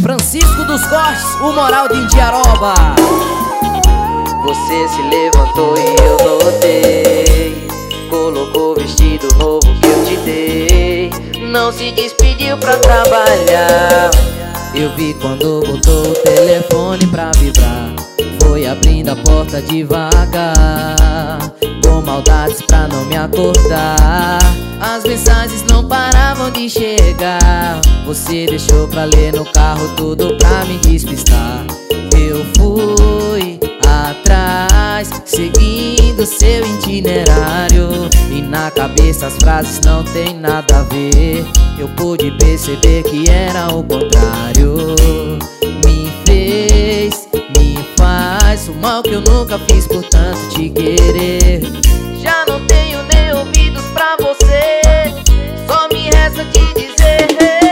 Francisco dos Cortes, o Moral de Indiaroba. Você se levantou e eu notei, colocou o vestido novo que eu te dei, não se despediu pra trabalhar. Eu vi quando botou o telefone pra vibrar, foi abrindo a porta devagar, com maldades pra não me acordar. As mensagens não paravam de chegar, você deixou pra ler no carro tudo pra me despistar. Eu fui atrás, seguindo seu itinerário, e na cabeça as frases não tem nada a ver. Eu pude perceber que era o contrário. Me fez, me faz o mal que eu nunca fiz por tanto te querer. Já não tenho nem ouvidos pra você, só me resta te dizer: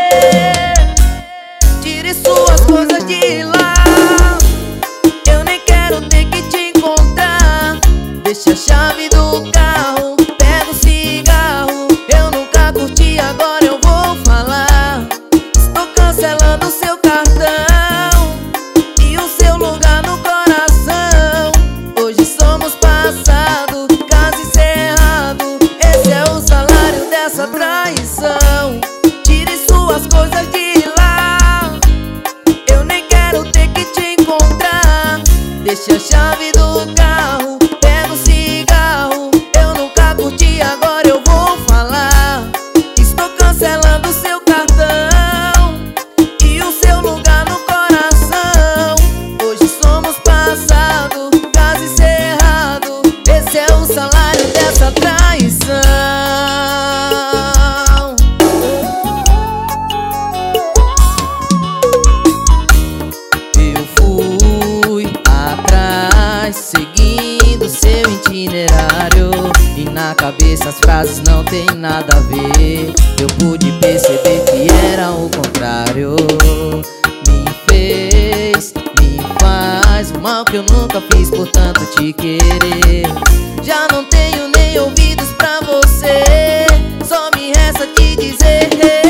tire suas coisas de lá, eu nem quero ter que te encontrar. Deixa a chave do carro, pega o cigarro, eu nunca curti, agora eu vou falar. Estou cancelando seu cartão e o seu lugar no coração. Hoje somos passado, caso encerrado, esse é o salário dessa traição. Tire suas coisas de lá, eu nem quero ter que te encontrar. Deixa a chave do carro, pega o cigarro, eu nunca curti, agora eu vou falar. Estou cancelando seu cartão e o seu lugar no coração. Hoje somos passado, caso encerrado, esse é o salário dessa traição. Eu fui atrás, seguindo seu itinerário, e na cabeça as frases não tem nada a ver. Eu pude perceber que era o contrário. Me fez, me faz o mal que eu nunca fiz por tanto te querer. Já não tenho nem ouvidos pra você, só me resta te dizer: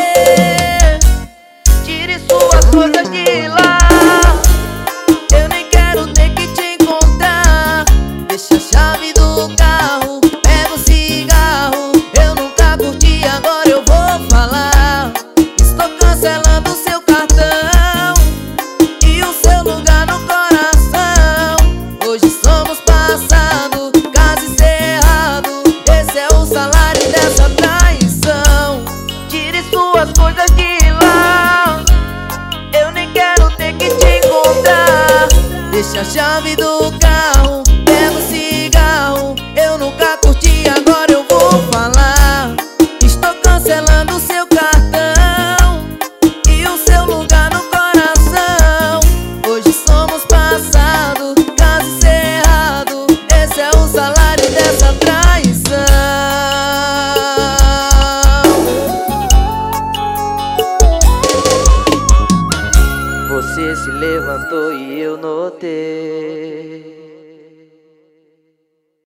tire suas coisas de lá, eu nem quero ter que te encontrar. Deixa a chave do carro, pega o cigarro, eu nunca curti, agora eu vou falar. Estou cancelando seu cartão e o seu lugar no coração. Hoje somos passado, caso encerrado, esse é o salário dessa traição. tire suas coisas de lá, eu nem quero ter que te encontrar. Deixa a chave do carro, pega o cigarro, eu nunca curti, agora eu vou falar. Estou cancelando seu cartão e o seu lugar no coração. Hoje somos passado, caso encerrado, esse é o salário dessa traição. você se levantou e eu notei.